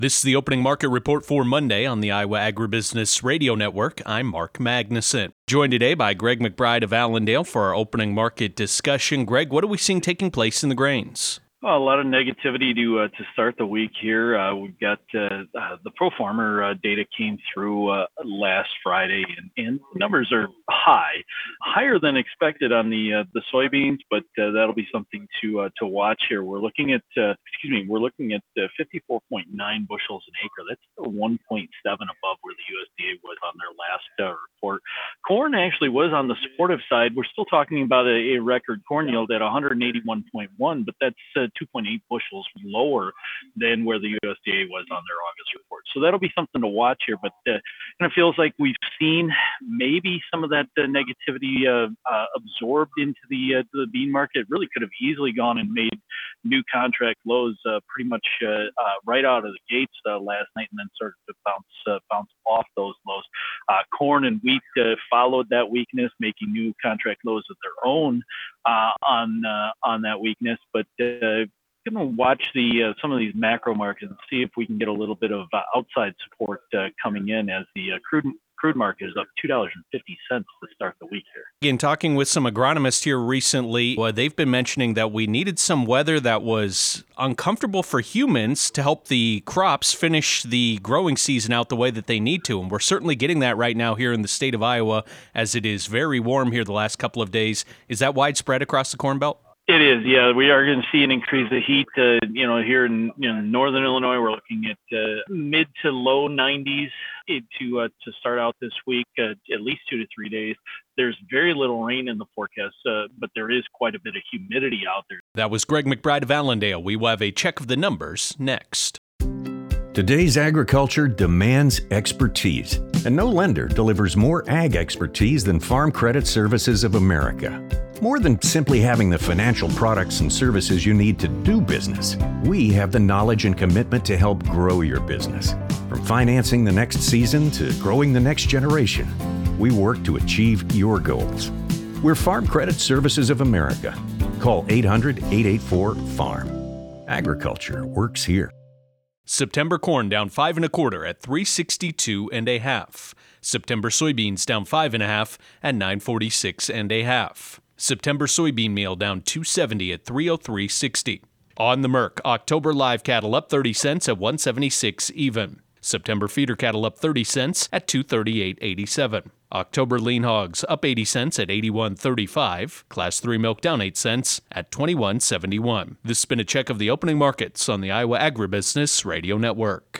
This is the opening market report for Monday on the Iowa Agribusiness Radio Network. I'm Mark Magnuson. Joined today by Greg McBride of Allendale for our opening market discussion. Greg, what are we seeing taking place in the grains? Well, a lot of negativity to start the week here. We've got the Pro Farmer data came through last Friday, and numbers are higher than expected on the soybeans, but that'll be something to watch here. We're looking at 54.9 bushels an acre. That's still 1.7 above where the USDA was on their last report. Corn actually was on the supportive side. We're still talking about a record corn yield at 181.1, but that's 2.8 bushels lower than where the USDA was on their August report. So that'll be something to watch here, but kind of feels like we've seen maybe some of that negativity absorbed into the bean market. It really could have easily gone and made new contract lows pretty much right out of the gates last night, and then started to bounce off those lows. Corn and wheat followed that weakness, making new contract lows of their own on that weakness, but going to watch some of these macro markets and see if we can get a little bit of outside support coming in as the crude market is up $2.50 to start the week here. In talking with some agronomists here recently, they've been mentioning that we needed some weather that was uncomfortable for humans to help the crops finish the growing season out the way that they need to. And we're certainly getting that right now here in the state of Iowa, as it is very warm here the last couple of days. Is that widespread across the Corn Belt? It is, yeah. We are going to see an increase of heat. Here in northern Illinois, we're looking at mid to low 90s to start out this week, at least 2 to 3 days. There's very little rain in the forecast, but there is quite a bit of humidity out there. That was Greg McBride of Allendale. We will have a check of the numbers next. Today's agriculture demands expertise, and no lender delivers more ag expertise than Farm Credit Services of America. More than simply having the financial products and services you need to do business, we have the knowledge and commitment to help grow your business. From financing the next season to growing the next generation, we work to achieve your goals. We're Farm Credit Services of America. Call 800-884-FARM. Agriculture works here. September corn down 5 1/4 at 362 1/2. September soybeans down 5 1/2 at 946 1/2. September soybean meal down 270 at 303.60. On the Merc, October live cattle up 30 cents at 176 even. September feeder cattle up 30 cents at 238.87. October lean hogs up 80 cents at 81.35. Class 3 milk down 8 cents at 21.71. This has been a check of the opening markets on the Iowa Agribusiness Radio Network.